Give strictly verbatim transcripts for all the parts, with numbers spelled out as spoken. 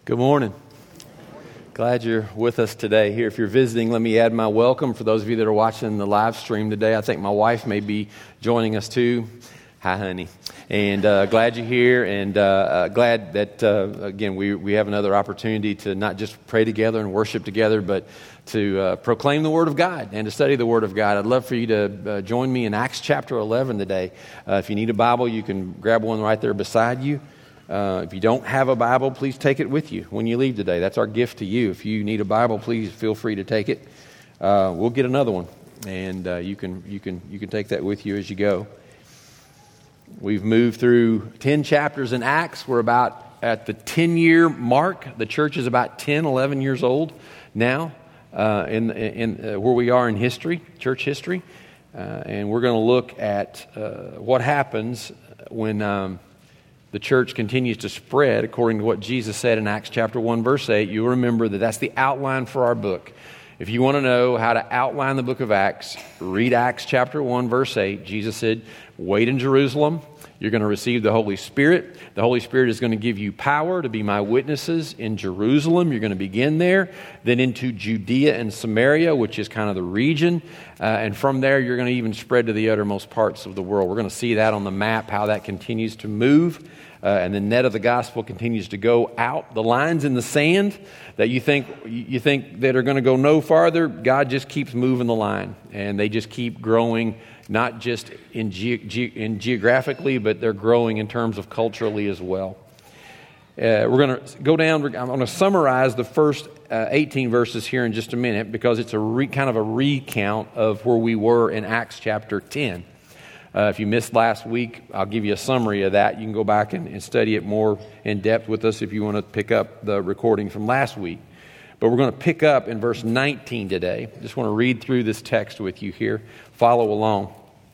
Good morning. Glad you're with us today. Here, if you're visiting, let me add my welcome. For those of you that are watching the live stream today, I think my wife may be joining us too. Hi, honey. And uh, glad you're here, and uh, uh, glad that, uh, again, we, we have another opportunity to not just pray together and worship together, but to uh, proclaim the Word of God and to study the Word of God. I'd love for you to uh, join me in Acts chapter eleven today. Uh, if you need a Bible, you can grab one right there beside you. Uh, if you don't have a Bible, please take it with you when you leave today. That's our gift to you. If you need a Bible, please feel free to take it. Uh, we'll get another one, and uh, you can you can you can take that with you as you go. We've moved through ten chapters in Acts. We're about at the ten-year mark. The church is about ten, eleven years old now, uh, in in uh, where we are in history, church history, uh, and we're going to look at uh, what happens when. Um, The church continues to spread according to what Jesus said in Acts chapter one, verse eight. You'll remember that that's the outline for our book. If you want to know how to outline the book of Acts, read Acts chapter one, verse eight. Jesus said, wait in Jerusalem. You're going to receive the Holy Spirit. The Holy Spirit is going to give you power to be my witnesses in Jerusalem. You're going to begin there, then into Judea and Samaria, which is kind of the region. Uh, and from there, you're going to even spread to the uttermost parts of the world. We're going to see that on the map, how that continues to move. Uh, and the net of the gospel continues to go out. The lines in the sand that you think you think that are going to go no farther, God just keeps moving the line, and they just keep growing, not just in, ge- ge- in geographically, but they're growing in terms of culturally as well. Uh, we're going to go down. I'm going to summarize the first uh, eighteen verses here in just a minute because it's a re- kind of a recount of where we were in Acts chapter ten. Uh, if you missed last week, I'll give you a summary of that. You can go back and, and study it more in depth with us if you want to pick up the recording from last week. But we're going to pick up in verse nineteen today. Just want to read through this text with you here. Follow along.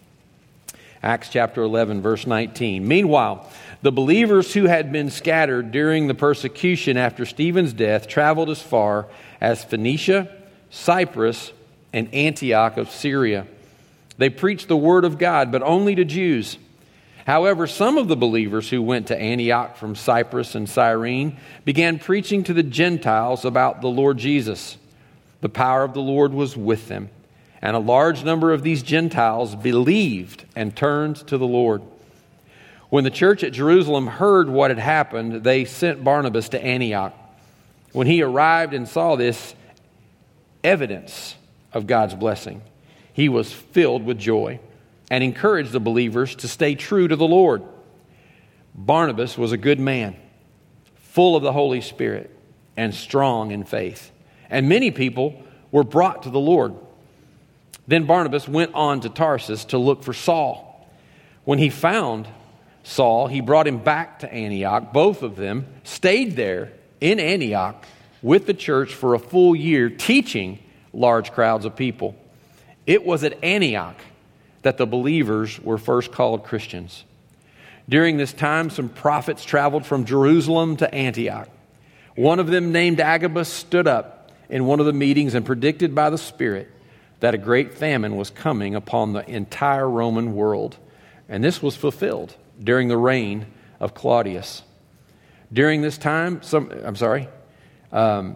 Acts chapter eleven, verse nineteen. Meanwhile, the believers who had been scattered during the persecution after Stephen's death traveled as far as Phoenicia, Cyprus, and Antioch of Syria. They preached the word of God, but only to Jews. However, some of the believers who went to Antioch from Cyprus and Cyrene began preaching to the Gentiles about the Lord Jesus. The power of the Lord was with them, and a large number of these Gentiles believed and turned to the Lord. When the church at Jerusalem heard what had happened, they sent Barnabas to Antioch. When he arrived and saw this evidence of God's blessing, he was filled with joy and encouraged the believers to stay true to the Lord. Barnabas was a good man, full of the Holy Spirit and strong in faith. And many people were brought to the Lord. Then Barnabas went on to Tarsus to look for Saul. When he found Saul, he brought him back to Antioch. Both of them stayed there in Antioch with the church for a full year, teaching large crowds of people. It was at Antioch that the believers were first called Christians. During this time, some prophets traveled from Jerusalem to Antioch. One of them, named Agabus, stood up in one of the meetings and predicted by the Spirit that a great famine was coming upon the entire Roman world. And this was fulfilled during the reign of Claudius. During this time, some, I'm sorry, um,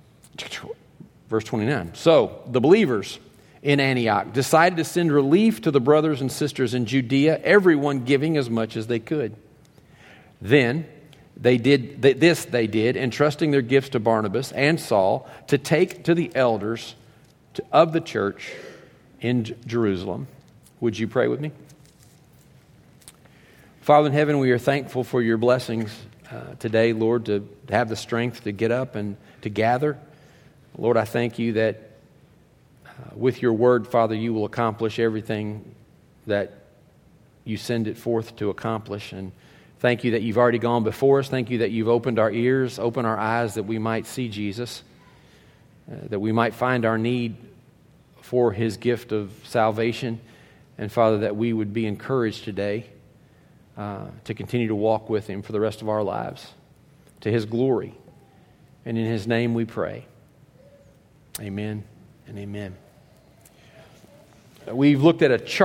verse twenty-nine. So the believers in Antioch decided to send relief to the brothers and sisters in Judea, everyone giving as much as they could. Then they did this they did, entrusting their gifts to Barnabas and Saul to take to the elders to, of the church in J- Jerusalem. Would you pray with me? Father in heaven, we are thankful for your blessings uh, today, Lord, to have the strength to get up and to gather. Lord, I thank you that Uh, with your word, Father, you will accomplish everything that you send it forth to accomplish. And thank you that you've already gone before us. Thank you that you've opened our ears, opened our eyes that we might see Jesus, uh, that we might find our need for his gift of salvation. And Father, that we would be encouraged today uh, to continue to walk with him for the rest of our lives, to his glory. And in his name we pray. Amen and amen. We've looked at a chart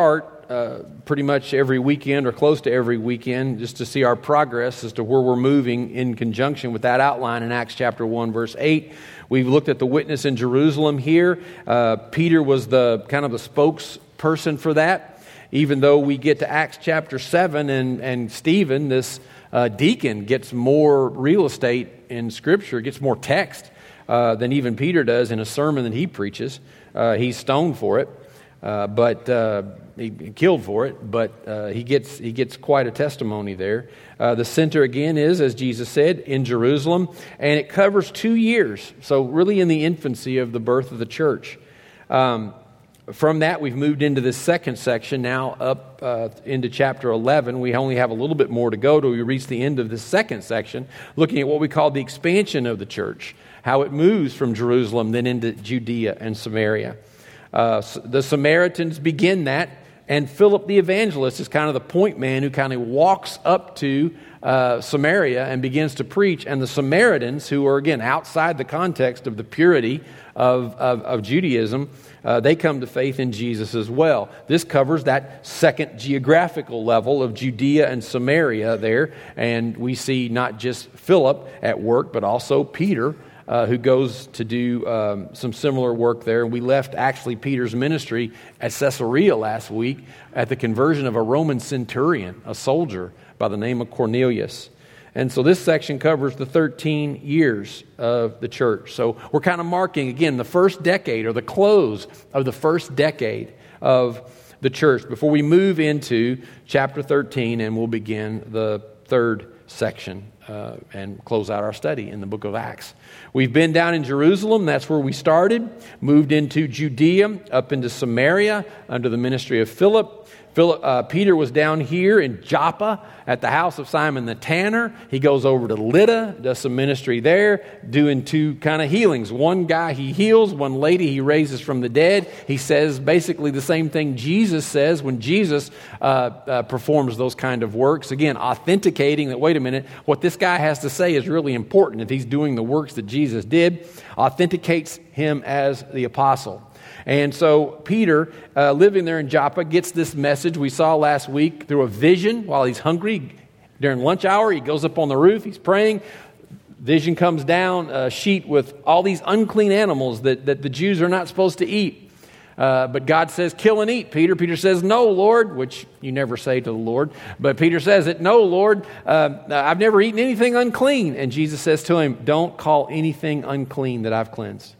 uh, pretty much every weekend or close to every weekend just to see our progress as to where we're moving in conjunction with that outline in Acts chapter one, verse eight. We've looked at the witness in Jerusalem here. Uh, Peter was the kind of the spokesperson for that. Even though we get to Acts chapter seven and, and Stephen, this uh, deacon, gets more real estate in Scripture, gets more text uh, than even Peter does in a sermon that he preaches. Uh, he's stoned for it, uh, but uh, he killed for it, but uh, he gets he gets quite a testimony there. Uh, the center again is, as Jesus said, in Jerusalem, and it covers two years. So really in the infancy of the birth of the church. Um, from that, we've moved into this second section now up uh, into chapter eleven. We only have a little bit more to go till we reach the end of this second section, looking at what we call the expansion of the church, how it moves from Jerusalem then into Judea and Samaria. Uh, the Samaritans begin that, and Philip the evangelist is kind of the point man who kind of walks up to uh, Samaria and begins to preach. And the Samaritans, who are again outside the context of the purity of, of, of Judaism, uh, they come to faith in Jesus as well. This covers that second geographical level of Judea and Samaria there. And we see not just Philip at work, but also Peter, Uh, who goes to do um, some similar work there. We left actually Peter's ministry at Caesarea last week at the conversion of a Roman centurion, a soldier by the name of Cornelius. And so this section covers the thirteen years of the church. So we're kind of marking, again, the first decade or the close of the first decade of the church before we move into chapter thirteen, and we'll begin the third section uh, and close out our study in the book of Acts. We've been down in Jerusalem. That's where we started. Moved into Judea, up into Samaria under the ministry of Philip. Philip uh, Peter was down here in Joppa at the house of Simon the tanner. He goes over to Lydda, does some ministry there, doing two kind of healings. One guy he heals, one lady he raises from the dead. He says basically the same thing Jesus says when Jesus uh, uh, performs those kind of works. Again, authenticating that, wait a minute, what this guy has to say is really important if he's doing the works that Jesus did. Authenticates him as the apostle. And so Peter, uh, living there in Joppa, gets this message we saw last week through a vision while he's hungry. During lunch hour, he goes up on the roof, he's praying. Vision comes down, a sheet with all these unclean animals that, that the Jews are not supposed to eat. Uh, but God says, kill and eat, Peter. Peter says, no, Lord, which you never say to the Lord. But Peter says it, no, Lord, uh, I've never eaten anything unclean. And Jesus says to him, don't call anything unclean that I've cleansed.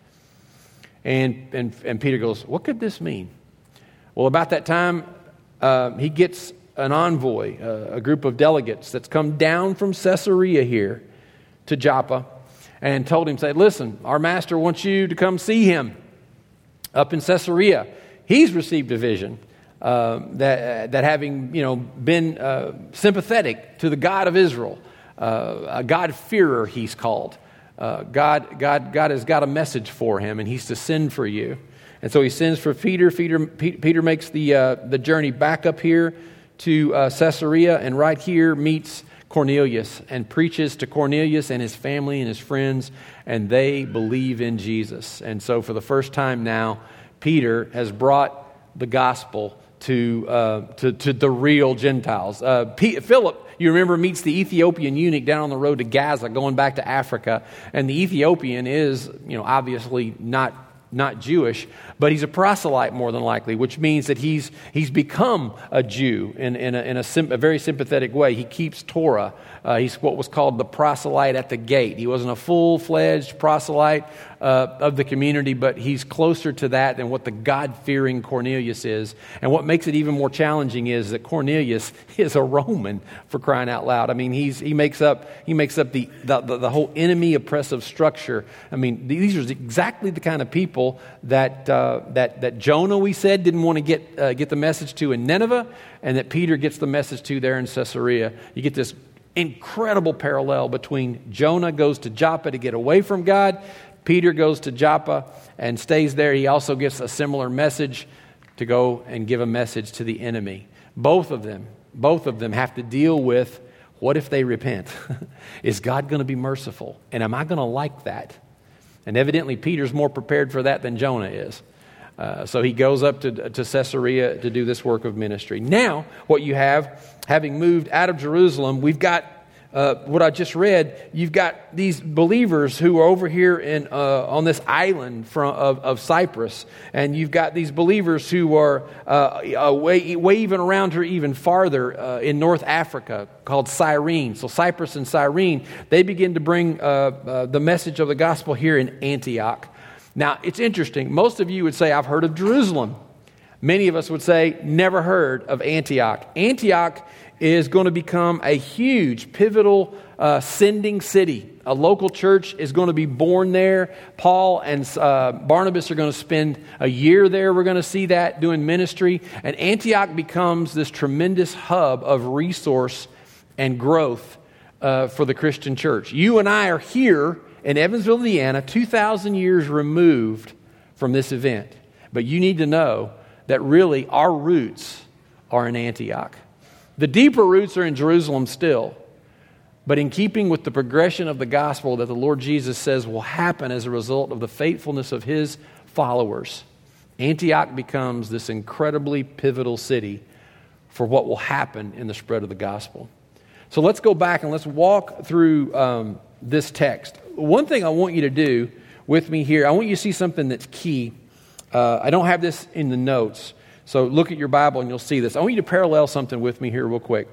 And, and and Peter goes, what could this mean? Well, about that time, uh, he gets an envoy, uh, a group of delegates that's come down from Caesarea here to Joppa and told him, say, listen, our master wants you to come see him up in Caesarea. He's received a vision uh, that, uh, that having you know been uh, sympathetic to the God of Israel, uh, a God-fearer he's called, Uh, God, God, God has got a message for him, and he's to send for you. And so he sends for Peter. Peter, Peter makes the uh, the journey back up here to uh, Caesarea, and right here meets Cornelius and preaches to Cornelius and his family and his friends, and they believe in Jesus. And so for the first time now, Peter has brought the gospel to uh, to, to the real Gentiles. Uh, P- Philip, you remember, meets the Ethiopian eunuch down on the road to Gaza, going back to Africa. And the Ethiopian is, you know, obviously not not Jewish, but he's a proselyte more than likely, which means that he's he's become a Jew in, in, a, in a, sim, a very sympathetic way. He keeps Torah. Uh, he's what was called the proselyte at the gate. He wasn't a full-fledged proselyte uh, of the community, but he's closer to that than what the God-fearing Cornelius is. And what makes it even more challenging is that Cornelius is a Roman, for crying out loud. I mean, he's he makes up he makes up the the, the, the whole enemy oppressive structure. I mean, these are exactly the kind of people that uh, that that Jonah, we said, didn't want to get uh, get the message to in Nineveh, and that Peter gets the message to there in Caesarea. You get this incredible parallel between Jonah goes to Joppa to get away from God. Peter goes to Joppa and stays there. He also gets a similar message to go and give a message to the enemy. Both of them, both of them have to deal with, what if they repent? Is God going to be merciful? And am I going to like that? And evidently Peter's more prepared for that than Jonah is. Uh, so he goes up to, to Caesarea to do this work of ministry. Now, what you have, having moved out of Jerusalem, we've got uh, what I just read. You've got these believers who are over here in uh, on this island from, of, of Cyprus, and you've got these believers who are uh, way, way even around here, even farther uh, in North Africa, called Cyrene. So Cyprus and Cyrene, they begin to bring uh, uh, the message of the gospel here in Antioch. Now, it's interesting. Most of you would say, I've heard of Jerusalem. Many of us would say, never heard of Antioch. Antioch is going to become a huge, pivotal, uh, sending city. A local church is going to be born there. Paul and uh, Barnabas are going to spend a year there. We're going to see that doing ministry. And Antioch becomes this tremendous hub of resource and growth uh, for the Christian church. You and I are here in Evansville, Indiana, two thousand years removed from this event. But you need to know that really our roots are in Antioch. The deeper roots are in Jerusalem still. But in keeping with the progression of the gospel that the Lord Jesus says will happen as a result of the faithfulness of His followers, Antioch becomes this incredibly pivotal city for what will happen in the spread of the gospel. So let's go back and let's walk through um, this text. One thing I want you to do with me here, I want you to see something that's key. Uh, I don't have this in the notes, so look at your Bible and you'll see this. I want you to parallel something with me here real quick.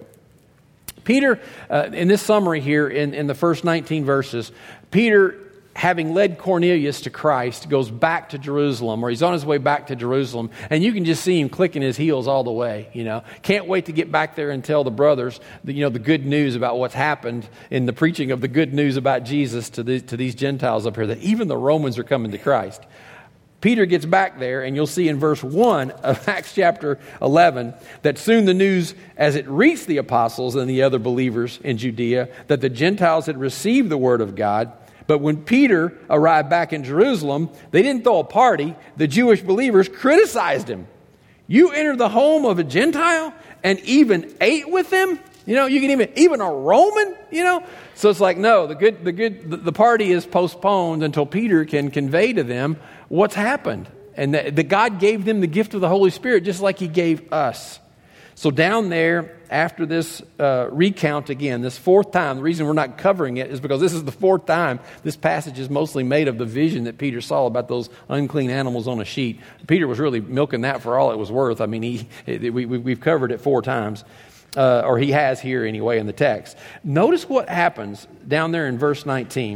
Peter, uh, in this summary here, in, in the first nineteen verses, Peter, having led Cornelius to Christ, goes back to Jerusalem, or he's on his way back to Jerusalem, and you can just see him clicking his heels all the way, you know. Can't wait to get back there and tell the brothers, the, you know, the good news about what's happened in the preaching of the good news about Jesus to, the, to these Gentiles up here, that even the Romans are coming to Christ. Peter gets back there, and you'll see in verse one of Acts chapter eleven that soon the news, as it reached the apostles and the other believers in Judea, that the Gentiles had received the word of God. But when Peter arrived back in Jerusalem, they didn't throw a party. The Jewish believers criticized him. You entered the home of a Gentile and even ate with them? You know, you can even, even a Roman, you know? So it's like, no, the good, the good, the, the party is postponed until Peter can convey to them what's happened. And that, that God gave them the gift of the Holy Spirit just like He gave us. So down there, after this uh, recount again, this fourth time, the reason we're not covering it is because this is the fourth time this passage is mostly made of the vision that Peter saw about those unclean animals on a sheet. Peter was really milking that for all it was worth. I mean, he, it, we, we've covered it four times, uh, or he has here anyway in the text. Notice what happens down there in verse nineteen,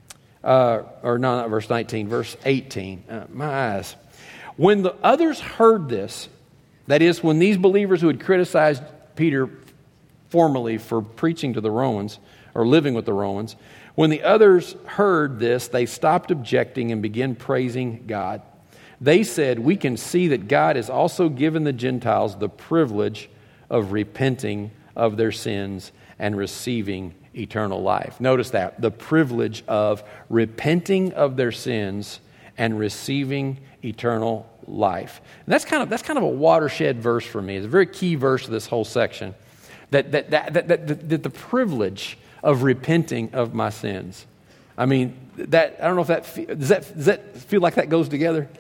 uh, or no, not verse nineteen, verse eighteen. Uh, my eyes. When the others heard this, that is, when these believers who had criticized Peter formerly for preaching to the Romans or living with the Romans, when the others heard this, they stopped objecting and began praising God. They said, "We can see that God has also given the Gentiles the privilege of repenting of their sins and receiving eternal life." Notice that, the privilege of repenting of their sins and receiving eternal life. And that's kind of that's kind of a watershed verse for me. It's a very key verse of this whole section. That that that that, that, that, that the privilege of repenting of my sins. I mean, that I don't know if that does that does that feel like that goes together?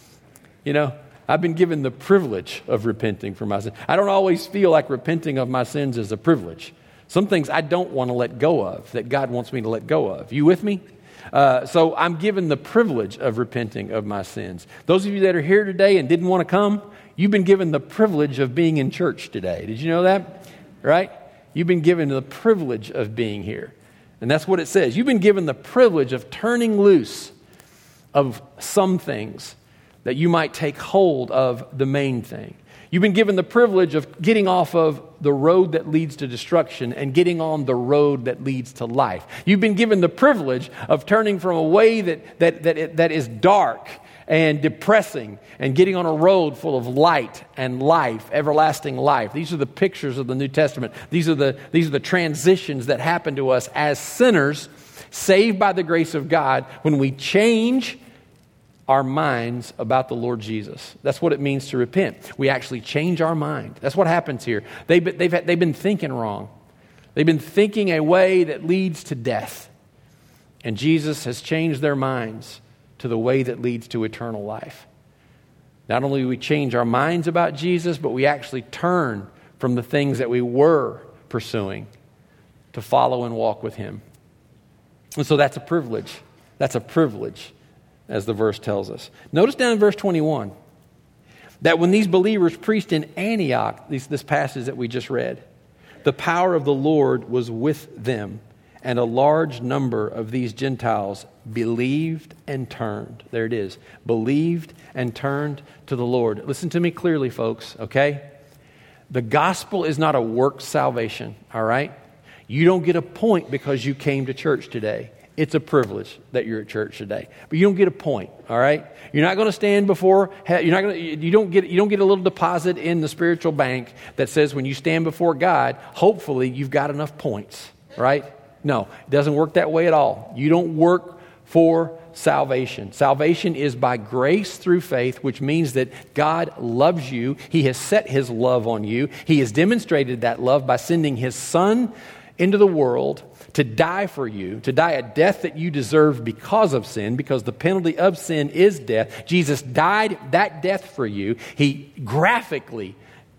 You know, I've been given the privilege of repenting for my sins. I don't always feel like repenting of my sins is a privilege. Some things I don't want to let go of that God wants me to let go of. You with me? Uh, so I'm given the privilege of repenting of my sins. Those of you that are here today and didn't want to come, you've been given the privilege of being in church today. Did you know that? Right? You've been given the privilege of being here. And that's what it says. You've been given the privilege of turning loose of some things that you might take hold of the main thing. You've been given the privilege of getting off of the road that leads to destruction and getting on the road that leads to life. You've been given the privilege of turning from a way that that that, that is dark and depressing and getting on a road full of light and life, everlasting life. These are the pictures of the New Testament. These are the these are the transitions that happen to us as sinners saved by the grace of God when we change our minds about the Lord Jesus. That's what it means to repent. We actually change our mind. That's what happens here. They've been, they've, they've been thinking wrong. They've been thinking a way that leads to death. And Jesus has changed their minds to the way that leads to eternal life. Not only do we change our minds about Jesus, but we actually turn from the things that we were pursuing to follow and walk with Him. And so that's a privilege. That's a privilege, as the verse tells us. Notice down in verse twenty-one that when these believers preached in Antioch, this, this passage that we just read, the power of the Lord was with them, and a large number of these Gentiles believed and turned. There it is. Believed and turned to the Lord. Listen to me clearly, folks, okay? The gospel is not a work salvation, all right? You don't get a point because you came to church today. It's a privilege that you're at church today, but you don't get a point. All right, you're not going to stand before. You're not going to. You don't get. You don't get a little deposit in the spiritual bank that says when you stand before God, hopefully you've got enough points. Right? No, it doesn't work that way at all. You don't work for salvation. Salvation is by grace through faith, which means that God loves you. He has set His love on you. He has demonstrated that love by sending His Son into the world to die for you, to die a death that you deserve because of sin, because the penalty of sin is death. Jesus died that death for you. He graphically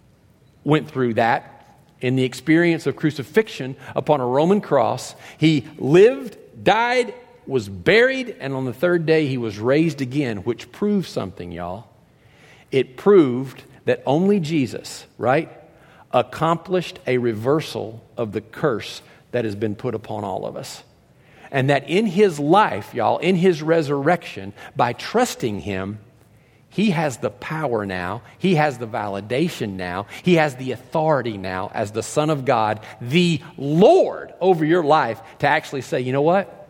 went through that in the experience of crucifixion upon a Roman cross. He lived, died, was buried, and on the third day He was raised again, which proves something, y'all. It proved that only Jesus, right, accomplished a reversal of the curse that has been put upon all of us. And that in His life, y'all, in His resurrection, by trusting Him, He has the power now, He has the validation now, He has the authority now as the Son of God, the Lord over your life, to actually say, you know what?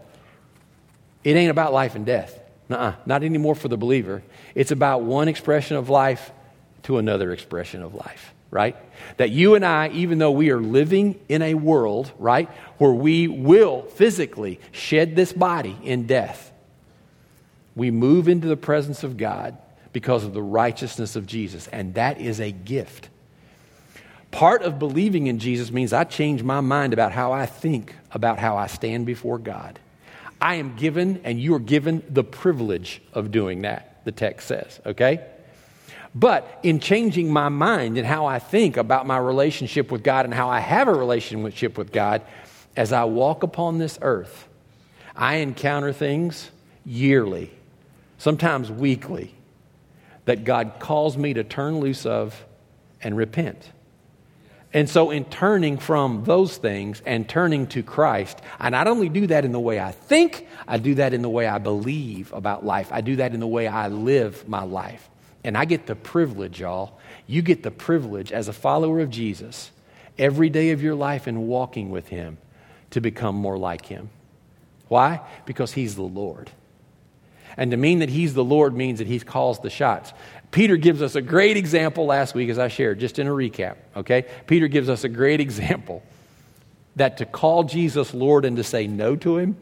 It ain't about life and death. Nuh-uh, not anymore for the believer. It's about one expression of life to another expression of life. Right? That you and I, even though we are living in a world, right, where we will physically shed this body in death, we move into the presence of God because of the righteousness of Jesus. And that is a gift. Part of believing in Jesus means I change my mind about how I think about how I stand before God. I am given, and you are given, the privilege of doing that, the text says, okay? But in changing my mind and how I think about my relationship with God and how I have a relationship with God, as I walk upon this earth, I encounter things yearly, sometimes weekly, that God calls me to turn loose of and repent. And so in turning from those things and turning to Christ, I not only do that in the way I think, I do that in the way I believe about life. I do that in the way I live my life. And I get the privilege, y'all. You get the privilege as a follower of Jesus every day of your life and walking with Him to become more like Him. Why? Because He's the Lord. And to mean that He's the Lord means that He calls the shots. Peter gives us a great example last week, as I shared, just in a recap, okay? Peter gives us a great example that to call Jesus Lord and to say no to Him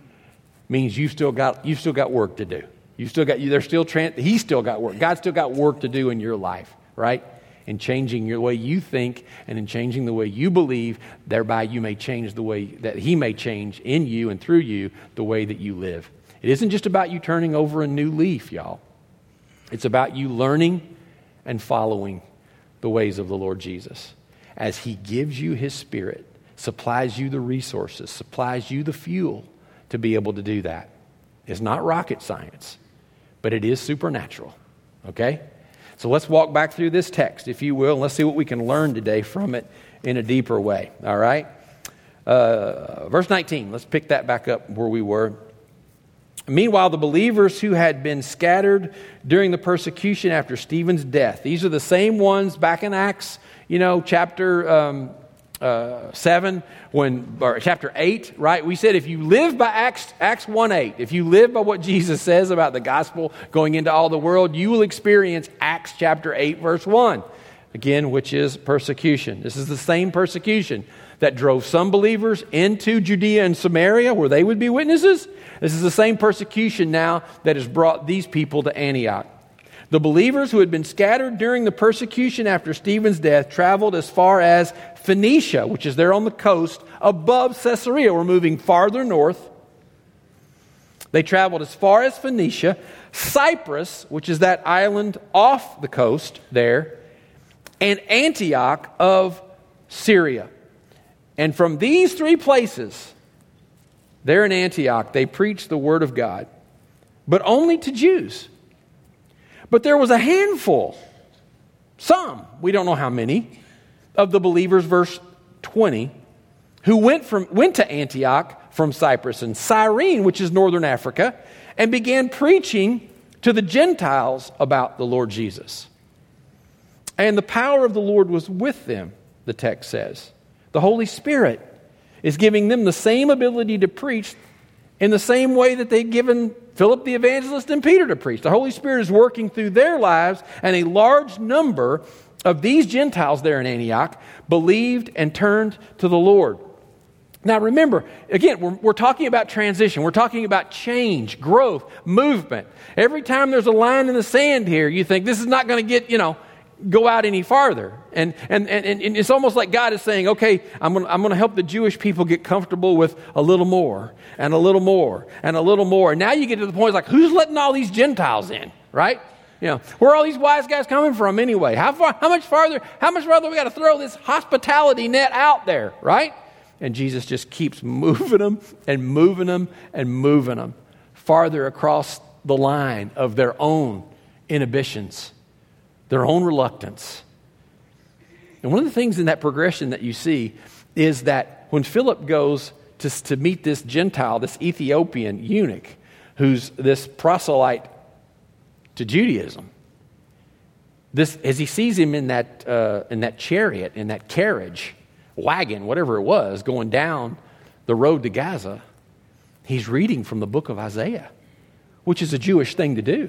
means you've still got, you've still got work to do. You still got, they're still, trans, He's still got work. God's still got work to do in your life, right? In changing your way you think and in changing the way you believe, thereby you may change the way that He may change in you and through you the way that you live. It isn't just about you turning over a new leaf, y'all. It's about you learning and following the ways of the Lord Jesus as He gives you His Spirit, supplies you the resources, supplies you the fuel to be able to do that. It's not rocket science, but it is supernatural, okay? So let's walk back through this text, if you will, and let's see what we can learn today from it in a deeper way, all right? Uh, verse nineteen, let's pick that back up where we were. Meanwhile, the believers who had been scattered during the persecution after Stephen's death, these are the same ones back in Acts, you know, chapter um, uh, seven, when or chapter eight, right? We said if you live by Acts Acts one eight, if you live by what Jesus says about the gospel going into all the world, you will experience Acts chapter eight, verse one, again, which is persecution. This is the same persecution that drove some believers into Judea and Samaria where they would be witnesses. This is the same persecution now that has brought these people to Antioch. The believers who had been scattered during the persecution after Stephen's death traveled as far as Phoenicia, which is there on the coast above Caesarea. We're moving farther north. They traveled as far as Phoenicia, Cyprus, which is that island off the coast there, and Antioch of Syria. And from these three places, there in Antioch, they preached the word of God, but only to Jews. But there was a handful, some, we don't know how many, of the believers, verse twenty, who went from went to Antioch from Cyprus and Cyrene, which is northern Africa, and began preaching to the Gentiles about the Lord Jesus. And the power of the Lord was with them, the text says. The Holy Spirit is giving them the same ability to preach in the same way that they'd given Philip the evangelist and Peter to preach. The Holy Spirit is working through their lives, and a large number of these Gentiles there in Antioch believed and turned to the Lord. Now remember, again, we're, we're talking about transition. We're talking about change, growth, movement. Every time there's a line in the sand here, you think this is not going to get, you know, go out any farther. And, and, and, and it's almost like God is saying, okay, I'm going I'm going to help the Jewish people get comfortable with a little more and a little more and a little more. And now you get to the point, it's like, who's letting all these Gentiles in, right? You know, where are all these wise guys coming from anyway? How far, how much farther, how much farther we got to throw this hospitality net out there, right? And Jesus just keeps moving them and moving them and moving them farther across the line of their own inhibitions, their own reluctance. And one of the things in that progression that you see is that when Philip goes to, to meet this Gentile, this Ethiopian eunuch, who's this proselyte to Judaism, this as he sees him in that uh, in that chariot, in that carriage, wagon, whatever it was, going down the road to Gaza, he's reading from the book of Isaiah, which is a Jewish thing to do.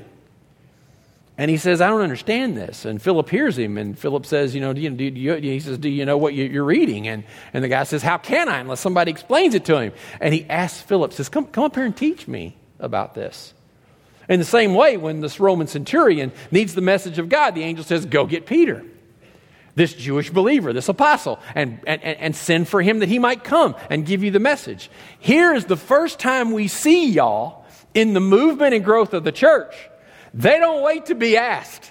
And he says, I don't understand this. And Philip hears him, and Philip says, you know, do you, do you, he says, do you know what you're reading? And, and the guy says, how can I, unless somebody explains it to him? And he asks Philip, says, come, come up here and teach me about this. In the same way, when this Roman centurion needs the message of God, the angel says, go get Peter, this Jewish believer, this apostle, and, and, and send for him that he might come and give you the message. Here is the first time we see y'all in the movement and growth of the church. They don't wait to be asked.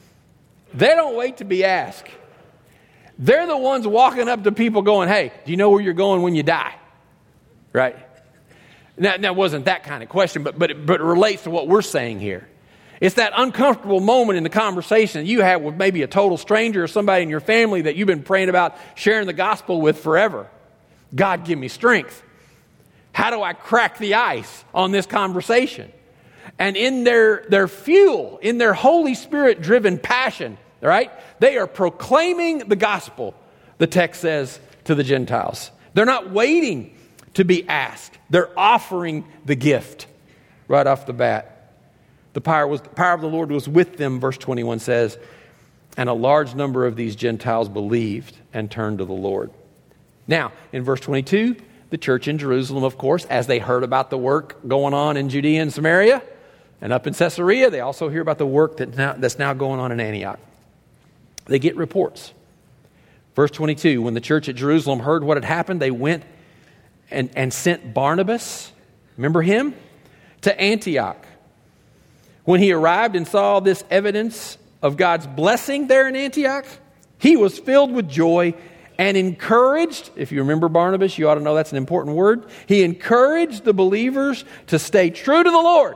They don't wait to be asked. They're the ones walking up to people going, hey, do you know where you're going when you die? Right? Now, that wasn't that kind of question, but, but, it, but it relates to what we're saying here. It's that uncomfortable moment in the conversation that you have with maybe a total stranger or somebody in your family that you've been praying about sharing the gospel with forever. God, give me strength. How do I crack the ice on this conversation? And in their, their fuel, in their Holy Spirit-driven passion, right, they are proclaiming the gospel, the text says, to the Gentiles. They're not waiting to be asked. They're offering the gift right off the bat. The power was the power of the Lord was with them, verse twenty-one says, and a large number of these Gentiles believed and turned to the Lord. Now, in verse twenty-two, the church in Jerusalem, of course, as they heard about the work going on in Judea and Samaria and up in Caesarea, they also hear about the work that now, that's now going on in Antioch. They get reports. Verse twenty-two, when the church at Jerusalem heard what had happened, they went and, and sent Barnabas, remember him, to Antioch. When he arrived and saw this evidence of God's blessing there in Antioch, he was filled with joy and encouraged. If you remember Barnabas, you ought to know that's an important word. He encouraged the believers to stay true to the Lord.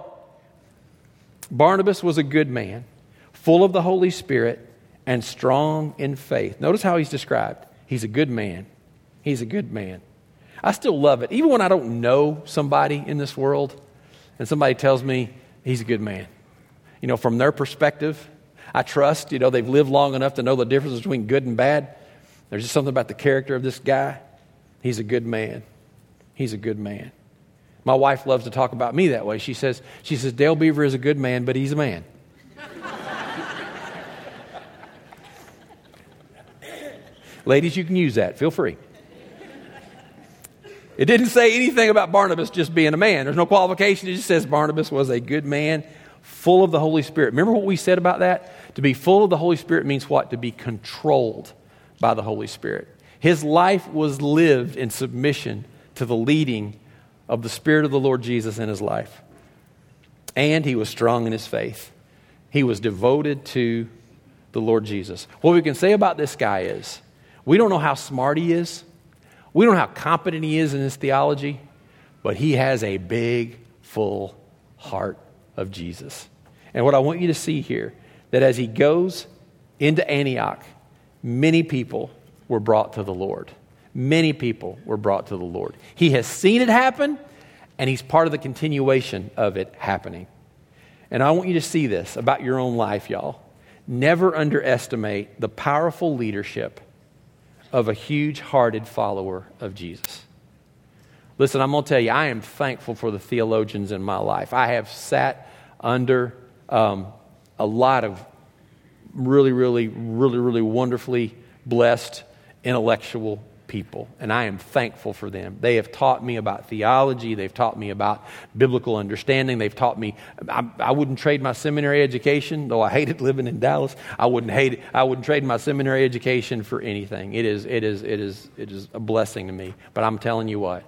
Barnabas was a good man, full of the Holy Spirit and strong in faith. Notice how he's described. He's a good man. He's a good man. I still love it. Even when I don't know somebody in this world and somebody tells me he's a good man. You know, from their perspective, I trust, you know, they've lived long enough to know the difference between good and bad. There's just something about the character of this guy. He's a good man. He's a good man. My wife loves to talk about me that way. She says, she says, Dale Beaver is a good man, but he's a man. Ladies, you can use that. Feel free. It didn't say anything about Barnabas just being a man. There's no qualification. It just says Barnabas was a good man, full of the Holy Spirit. Remember what we said about that? To be full of the Holy Spirit means what? To be controlled by the Holy Spirit. His life was lived in submission to the leading of the Spirit of the Lord Jesus in his life. And he was strong in his faith. He was devoted to the Lord Jesus. What we can say about this guy is, we don't know how smart he is. We don't know how competent he is in his theology. But he has a big, full heart of Jesus. And what I want you to see here, that as he goes into Antioch, many people were brought to the Lord. Many people were brought to the Lord. He has seen it happen, and he's part of the continuation of it happening. And I want you to see this about your own life, y'all. Never underestimate the powerful leadership of a huge-hearted follower of Jesus. Listen, I'm going to tell you, I am thankful for the theologians in my life. I have sat under um, a lot of really, really, really, really wonderfully blessed intellectual people, and I am thankful for them. They have taught me about theology. They've taught me about biblical understanding. They've taught me, I, I wouldn't trade my seminary education, though I hated living in Dallas. I wouldn't hate it. I wouldn't trade my seminary education for anything. It is, it is, it is, it is a blessing to me. But I'm telling you what,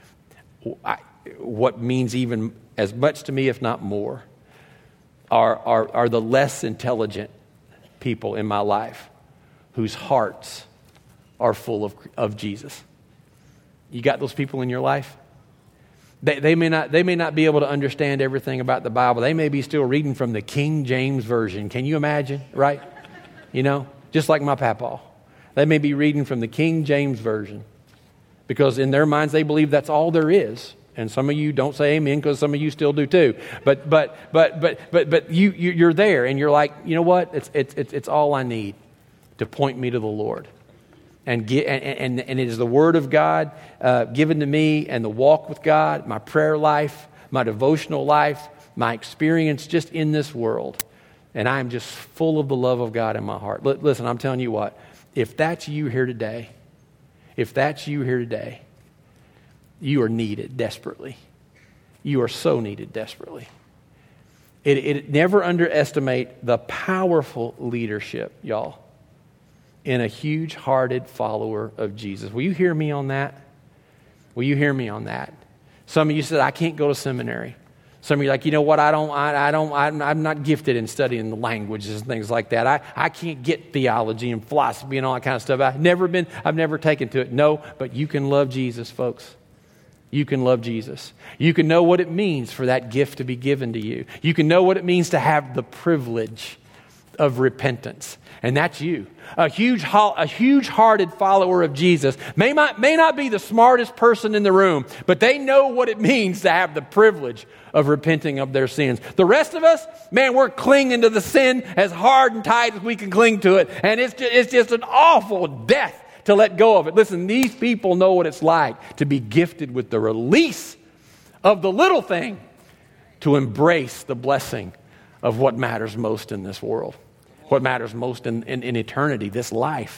I, what means even as much to me, if not more, are, are, are the less intelligent people in my life whose hearts are full of, of Jesus. You got those people in your life? They, they may not, they may not be able to understand everything about the Bible. They may be still reading from the King James Version. Can you imagine, right? You know, just like my papaw. They may be reading from the King James Version because in their minds they believe that's all there is. And some of you don't say amen because some of you still do too. But but but but but but you, you you're there and you're like, you know what? It's it's it's, it's all I need to point me to the Lord. And, get, and, and, and it is the Word of God uh, given to me and the walk with God, my prayer life, my devotional life, my experience just in this world. And I'm just full of the love of God in my heart. L- listen, I'm telling you what, if that's you here today, if that's you here today, you are needed desperately. You are so needed desperately. It, it never underestimate the powerful leadership, y'all, in a huge-hearted follower of Jesus. Will you hear me on that? Will you hear me on that? Some of you said, I can't go to seminary. Some of you are like, you know what, I don't, I, I don't, I'm, I'm not gifted in studying the languages and things like that. I, I can't get theology and philosophy and all that kind of stuff. I've never been, I've never taken to it. No, but you can love Jesus, folks. You can love Jesus. You can know what it means for that gift to be given to you. You can know what it means to have the privilege of repentance. And that's you. A huge, a huge-hearted follower of Jesus may not, may not be the smartest person in the room, but they know what it means to have the privilege of repenting of their sins. The rest of us, man, we're clinging to the sin as hard and tight as we can cling to it. And it's just, it's just an awful death to let go of it. Listen, these people know what it's like to be gifted with the release of the little thing to embrace the blessing of what matters most in this world. What matters most in, in, in eternity, this life.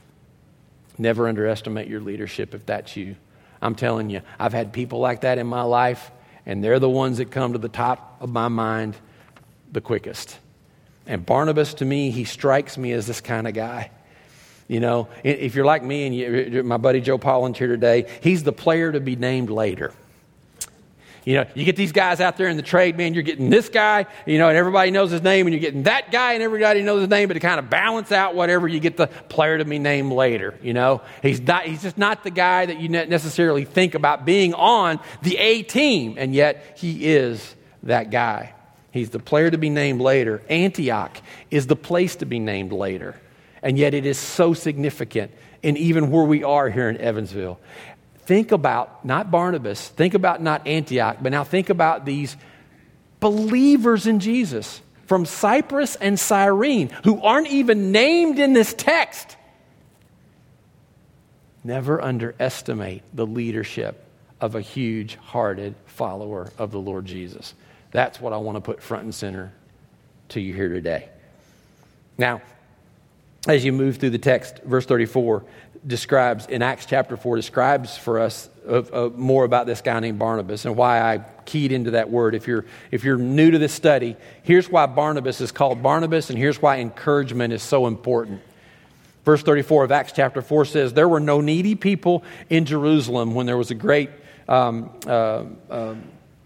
Never underestimate your leadership if that's you. I'm telling you, I've had people like that in my life, and they're the ones that come to the top of my mind the quickest. And Barnabas, to me, he strikes me as this kind of guy. You know, if you're like me and you, my buddy Joe Polland here today, he's the player to be named later. You know, you get these guys out there in the trade, man, you're getting this guy, you know, and everybody knows his name, and you're getting that guy and everybody knows his name, but to kind of balance out whatever, you get the player to be named later, you know. He's not, he's just not the guy that you necessarily think about being on the A team, and yet he is that guy. He's the player to be named later. Antioch is the place to be named later, and yet it is so significant in even where we are here in Evansville. Think about not Barnabas, think about not Antioch, but now think about these believers in Jesus from Cyprus and Cyrene who aren't even named in this text. Never underestimate the leadership of a huge-hearted follower of the Lord Jesus. That's what I want to put front and center to you here today. Now, as you move through the text, verse thirty-four describes, in Acts chapter four, describes for us uh, uh, more about this guy named Barnabas and why I keyed into that word. If you're, if you're new to this study, here's why Barnabas is called Barnabas, and here's why encouragement is so important. Verse thirty-four of Acts chapter four says, there were no needy people in Jerusalem when there was a great, um, uh, uh,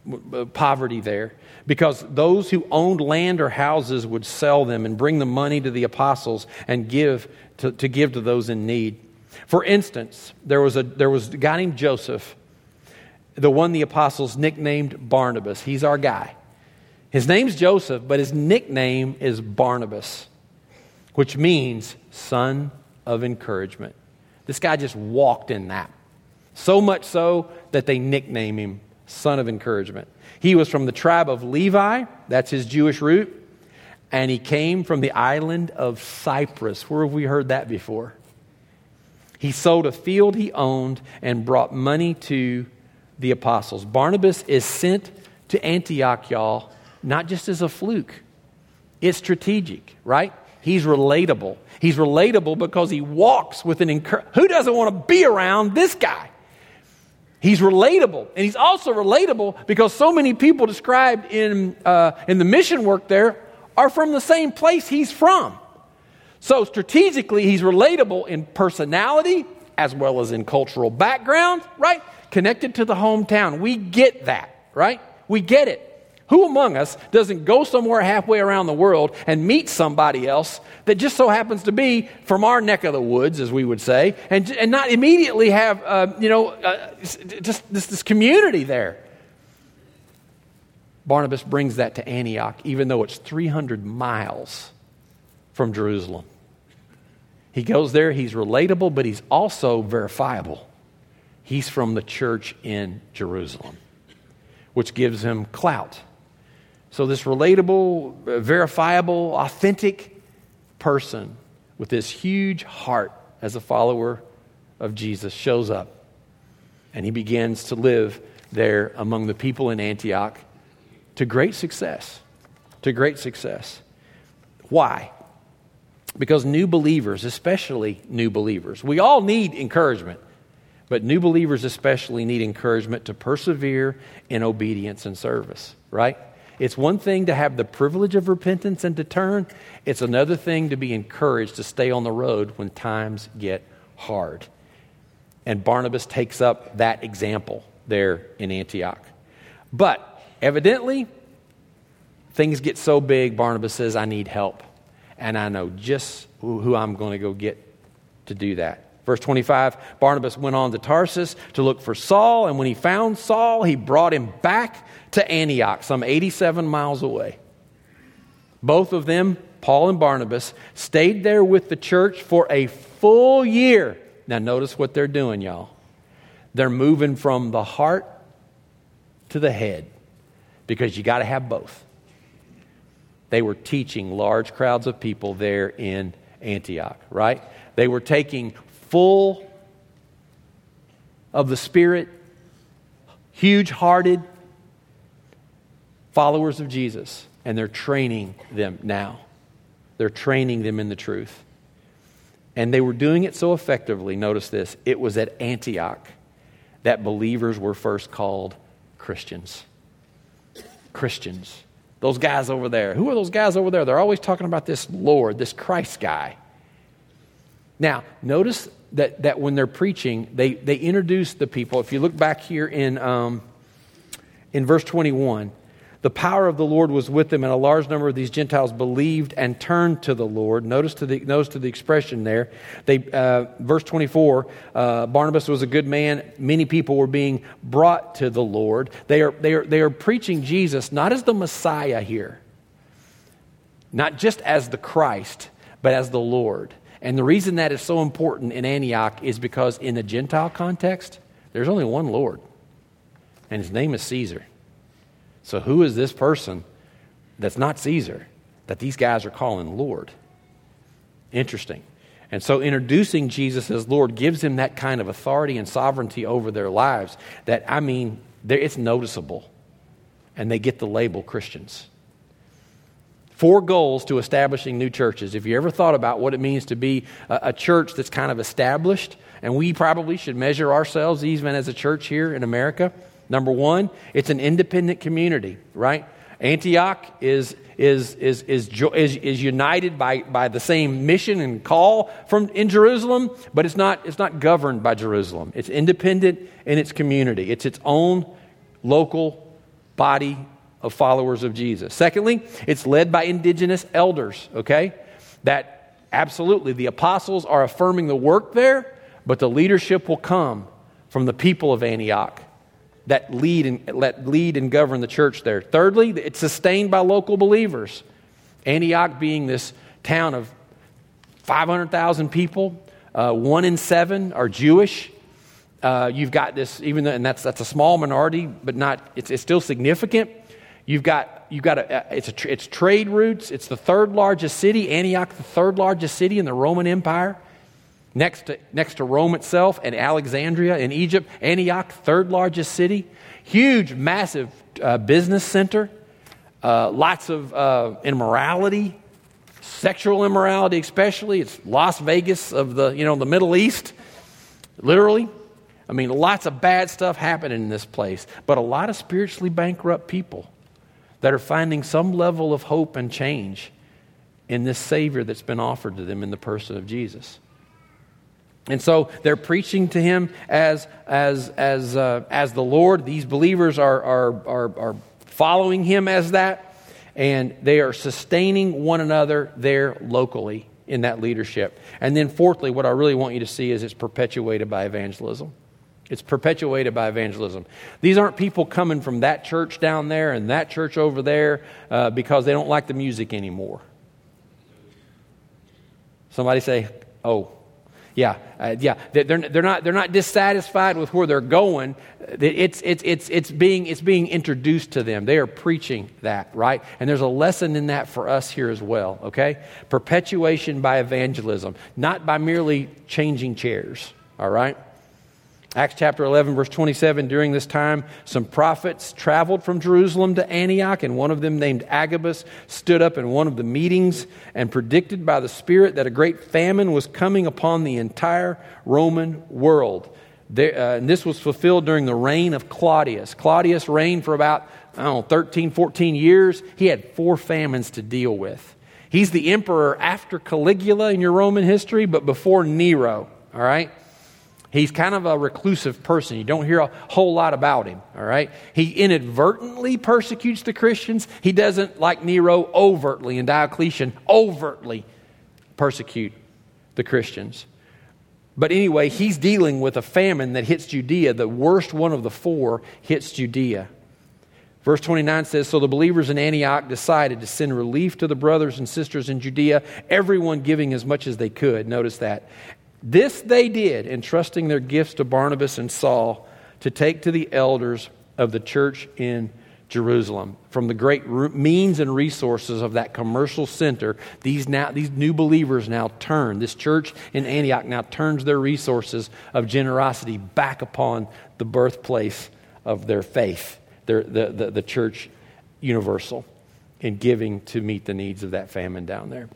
poverty there, because those who owned land or houses would sell them and bring the money to the apostles and give to, to give to those in need. For instance, there was a there was a guy named Joseph, the one the apostles nicknamed Barnabas. He's our guy. His name's Joseph, but his nickname is Barnabas, which means son of encouragement. This guy just walked in that. So much so that they nickname him son of encouragement. He was from the tribe of Levi, that's his Jewish root, and he came from the island of Cyprus. Where have we heard that before? He sold a field he owned and brought money to the apostles. Barnabas is sent to Antioch, y'all, not just as a fluke. It's strategic, right? He's relatable. He's relatable because he walks with an encouragement. Who doesn't want to be around this guy? He's relatable. And he's also relatable because so many people described in, uh, in the mission work there are from the same place he's from. So strategically, he's relatable in personality as well as in cultural background, right? Connected to the hometown. We get that, right? We get it. Who among us doesn't go somewhere halfway around the world and meet somebody else that just so happens to be from our neck of the woods, as we would say, and, and not immediately have, uh, you know, uh, just this, this community there? Barnabas brings that to Antioch, even though it's three hundred miles from Jerusalem. He goes there, he's relatable, but he's also verifiable. He's from the church in Jerusalem, which gives him clout. So this relatable, verifiable, authentic person with this huge heart as a follower of Jesus shows up. And he begins to live there among the people in Antioch to great success. To great success. Why? Because new believers, especially new believers, we all need encouragement. But new believers especially need encouragement to persevere in obedience and service, right? It's one thing to have the privilege of repentance and to turn. It's another thing to be encouraged to stay on the road when times get hard. And Barnabas takes up that example there in Antioch. But evidently, things get so big, Barnabas says, I need help. And I know just who I'm going to go get to do that. Verse twenty-five, Barnabas went on to Tarsus to look for Saul, and when he found Saul, he brought him back to Antioch, some eighty-seven miles away. Both of them, Paul and Barnabas, stayed there with the church for a full year. Now notice what they're doing, y'all. They're moving from the heart to the head, because you got to have both. They were teaching large crowds of people there in Antioch, right? They were taking full of the Spirit, huge-hearted followers of Jesus, and they're training them now. They're training them in the truth. And they were doing it so effectively, notice this, it was at Antioch that believers were first called Christians. Christians. Those guys over there. Who are those guys over there? They're always talking about this Lord, this Christ guy. Now, notice that, that when they're preaching, they, they introduce the people. If you look back here in, um, in verse twenty-one, the power of the Lord was with them, and a large number of these Gentiles believed and turned to the Lord. Notice to the notice to the expression there. They uh, verse twenty-four. Uh, Barnabas was a good man. Many people were being brought to the Lord. They are they are they are preaching Jesus not as the Messiah here, not just as the Christ, but as the Lord. And the reason that is so important in Antioch is because in the Gentile context, there's only one Lord, and his name is Caesar. So who is this person that's not Caesar that these guys are calling Lord? Interesting. And so introducing Jesus as Lord gives him that kind of authority and sovereignty over their lives that, I mean, it's noticeable. And they get the label Christians. Four goals to establishing new churches. If you ever thought about what it means to be a, a church that's kind of established, and we probably should measure ourselves even as a church here in America. Number one, it's an independent community, right? Antioch is is is is is, is united by, by the same mission and call from in Jerusalem, but it's not it's not governed by Jerusalem. It's independent in its community. It's its own local body of followers of Jesus. Secondly, it's led by indigenous elders, okay? That absolutely, the apostles are affirming the work there, but the leadership will come from the people of Antioch that lead and let lead and govern the church there. Thirdly, it's sustained by local believers. Antioch being this town of five hundred thousand people, uh, one in seven are Jewish. Uh, you've got this, even though, and that's that's a small minority, but not it's, it's still significant. You've got you've got a, it's a it's trade routes. It's the third largest city. Antioch, the third largest city in the Roman Empire, next to next to Rome itself and Alexandria in Egypt. Antioch, third largest city, huge, massive uh, business center. Uh, lots of uh, immorality, sexual immorality, especially. It's Las Vegas of the you know the Middle East, literally. I mean, lots of bad stuff happening in this place, but a lot of spiritually bankrupt people that are finding some level of hope and change in this Savior that's been offered to them in the person of Jesus. And so they're preaching to Him as as as uh, as the Lord. These believers are, are are are following Him as that, and they are sustaining one another there locally in that leadership. And then fourthly, what I really want you to see is it's perpetuated by evangelism. It's perpetuated by evangelism. These aren't people coming from that church down there and that church over there uh, because they don't like the music anymore. Somebody say, "Oh, yeah, uh, yeah." They're they're not they're not dissatisfied with where they're going. It's it's it's it's being it's being introduced to them. They are preaching that, right? And there's a lesson in that for us here as well. Okay, perpetuation by evangelism, not by merely changing chairs. All right. Acts chapter eleven, verse twenty-seven, during this time, some prophets traveled from Jerusalem to Antioch, and one of them named Agabus stood up in one of the meetings and predicted by the Spirit that a great famine was coming upon the entire Roman world. There, uh, and this was fulfilled during the reign of Claudius. Claudius reigned for about, I don't know, thirteen, fourteen years. He had four famines to deal with. He's the emperor after Caligula in your Roman history, but before Nero, all right? He's kind of a reclusive person. You don't hear a whole lot about him, all right? He inadvertently persecutes the Christians. He doesn't, like Nero, overtly, and Diocletian, overtly persecute the Christians. But anyway, he's dealing with a famine that hits Judea. The worst one of the four hits Judea. Verse twenty-nine says, "So the believers in Antioch decided to send relief to the brothers and sisters in Judea, everyone giving as much as they could." Notice that. This they did, entrusting their gifts to Barnabas and Saul to take to the elders of the church in Jerusalem. From the great means and resources of that commercial center, these now these new believers now turn, this church in Antioch now turns their resources of generosity back upon the birthplace of their faith, their, the, the, the church universal, in giving to meet the needs of that famine down there.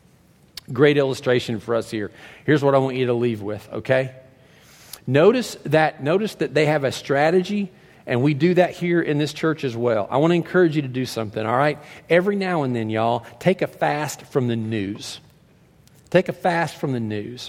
Great illustration for us here. Here's what I want you to leave with, okay? Notice that notice that they have a strategy, and we do that here in this church as well. I want to encourage you to do something, all right? Every now and then, y'all, take a fast from the news. Take a fast from the news.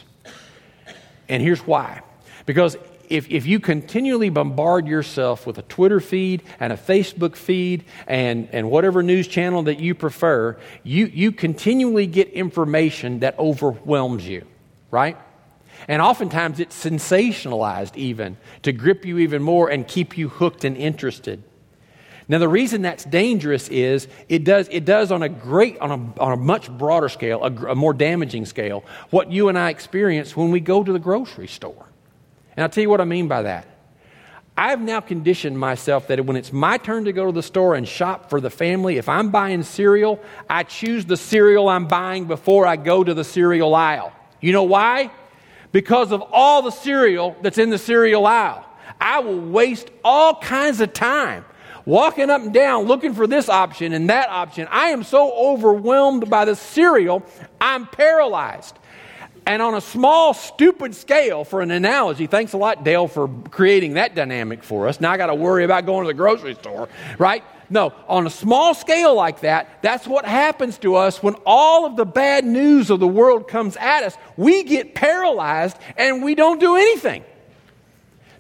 And here's why. Because If if you continually bombard yourself with a Twitter feed and a Facebook feed and, and whatever news channel that you prefer, you, you continually get information that overwhelms you, right? And oftentimes it's sensationalized even to grip you even more and keep you hooked and interested. Now the reason that's dangerous is it does it does on a great on a on a much broader scale, a, a more damaging scale, what you and I experience when we go to the grocery store. And I'll tell you what I mean by that. I've now conditioned myself that when it's my turn to go to the store and shop for the family, if I'm buying cereal, I choose the cereal I'm buying before I go to the cereal aisle. You know why? Because of all the cereal that's in the cereal aisle. I will waste all kinds of time walking up and down looking for this option and that option. I am so overwhelmed by the cereal, I'm paralyzed. And on a small, stupid scale, for an analogy, thanks a lot, Dale, for creating that dynamic for us. Now I got to worry about going to the grocery store, right? No, on a small scale like that, that's what happens to us when all of the bad news of the world comes at us. We get paralyzed and we don't do anything.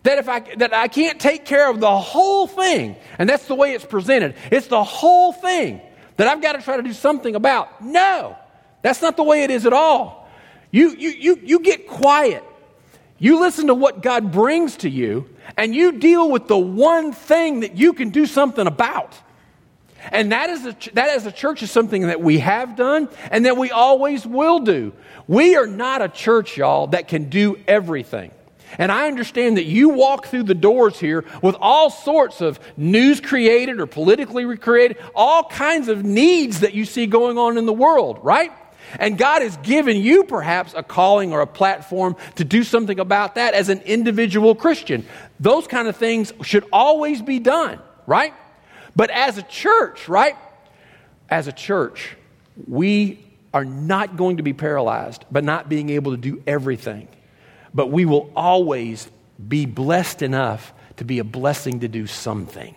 That if I that I can't take care of the whole thing, and that's the way it's presented. It's the whole thing that I've got to try to do something about. No, that's not the way it is at all. You you you you get quiet. You listen to what God brings to you, and you deal with the one thing that you can do something about. And that is a, that as a church is something that we have done and that we always will do. We are not a church, y'all, that can do everything. And I understand that you walk through the doors here with all sorts of news created or politically created, all kinds of needs that you see going on in the world, right? And God has given you perhaps a calling or a platform to do something about that as an individual Christian. Those kind of things should always be done, right? But as a church, right? As a church, we are not going to be paralyzed by not being able to do everything. But we will always be blessed enough to be a blessing to do something.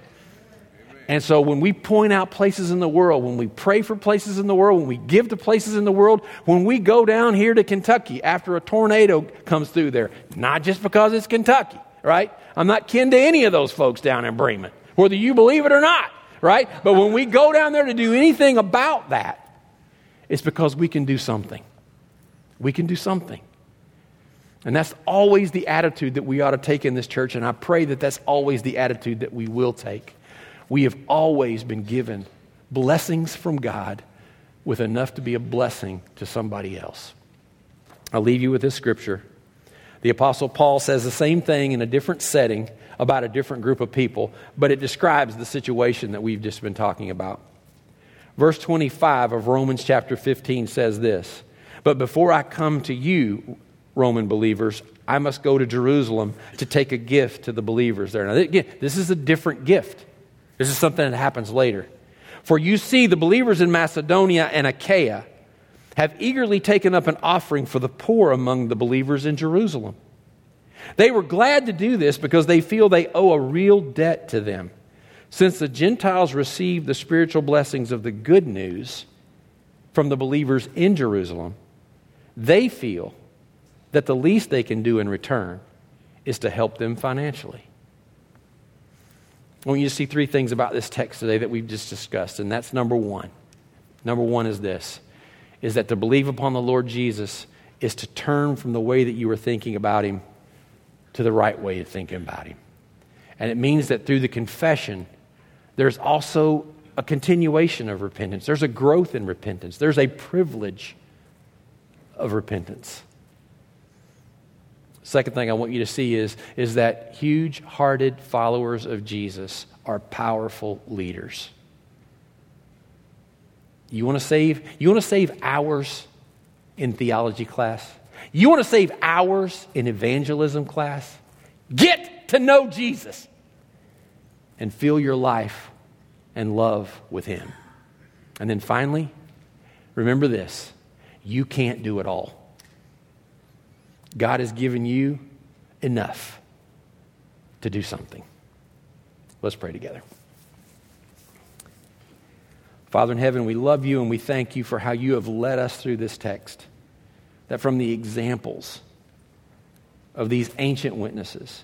And so when we point out places in the world, when we pray for places in the world, when we give to places in the world, when we go down here to Kentucky after a tornado comes through there, not just because it's Kentucky, right? I'm not kin to any of those folks down in Bremen, whether you believe it or not, right? But when we go down there to do anything about that, it's because we can do something. We can do something. And that's always the attitude that we ought to take in this church, and I pray that that's always the attitude that we will take. We have always been given blessings from God with enough to be a blessing to somebody else. I'll leave you with this scripture. The Apostle Paul says the same thing in a different setting about a different group of people, but it describes the situation that we've just been talking about. Verse twenty-five of Romans chapter fifteen says this, "But before I come to you, Roman believers, I must go to Jerusalem to take a gift to the believers there." Now, again, this is a different gift. This is something that happens later. "For you see, the believers in Macedonia and Achaia have eagerly taken up an offering for the poor among the believers in Jerusalem. They were glad to do this because they feel they owe a real debt to them. Since the Gentiles receive the spiritual blessings of the good news from the believers in Jerusalem, they feel that the least they can do in return is to help them financially." I want you to see three things about this text today that we've just discussed, and that's number one. Number one is this, is that to believe upon the Lord Jesus is to turn from the way that you were thinking about Him to the right way of thinking about Him. And it means that through the confession, there's also a continuation of repentance. There's a growth in repentance. There's a privilege of repentance. Second thing I want you to see is, is that huge-hearted followers of Jesus are powerful leaders. You want to save, you want to save hours in theology class? You want to save hours in evangelism class? Get to know Jesus and fill your life and love with Him. And then finally, remember this, you can't do it all. God has given you enough to do something. Let's pray together. Father in heaven, we love you and we thank you for how you have led us through this text. That from the examples of these ancient witnesses,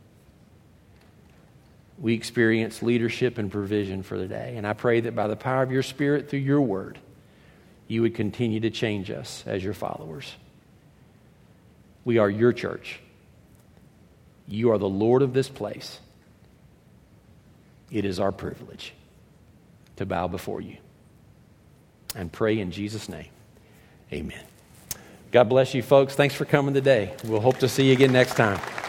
we experience leadership and provision for the day. And I pray that by the power of your Spirit through your word, you would continue to change us as your followers. We are your church. You are the Lord of this place. It is our privilege to bow before you and pray in Jesus' name. Amen. God bless you, folks. Thanks for coming today. We'll hope to see you again next time.